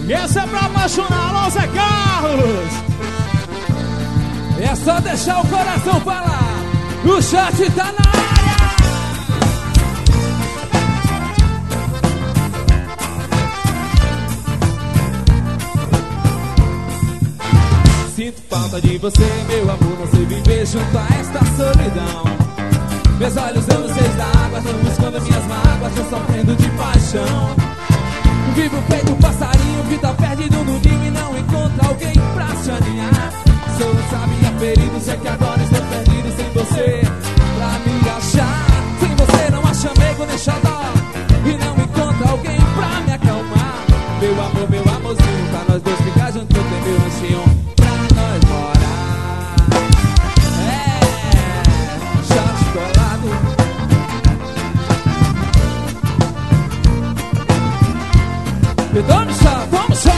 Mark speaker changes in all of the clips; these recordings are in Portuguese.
Speaker 1: Essa é pra apaixonar, alô Zé Carlos.
Speaker 2: É só deixar o coração falar. O chat tá na área. Sinto falta de você, meu amor. Não sei viver junto a esta solidão. Meus olhos dando seis da água, estão buscando minhas mágoas, tô sofrendo de paixão. Vivo feito um passarinho que tá perdido no ninho e não encontra alguém pra se aninhar. Sou um sabia ferido, sei que agora estou perdido sem você pra me achar. Sem você não acha amigo nem xodó e não encontra alguém pra me acalmar. Meu amor, meu amorzinho, pra nós dois ficar juntos, eu tenho meu ranchinho pra nós morar. Shot colado. Vamos só, vamos só.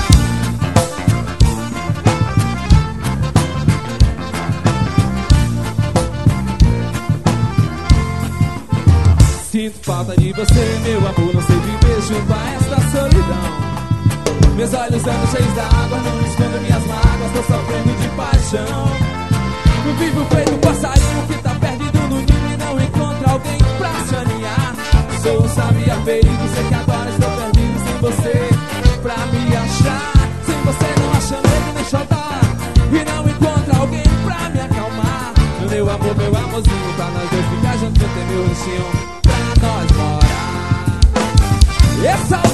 Speaker 2: Sinto falta de você, meu amor. Não sei viver junto a esta solidão. Meus olhos andam cheios d'água, não escondo minhas mágoas, tô sofrendo de paixão. Vivo feito um passarinho que tá perdido no ninho e não encontra alguém pra se aninhar. Sou um sabia ferido, sei que agora estou perdido sem você pra me achar. Sem você não acha nego nem xodó e não encontra alguém pra me acalmar. Meu amor, meu amorzinho, pra nós dois ficar juntos, eu tenho meu ranchinho pra nós morar. Essa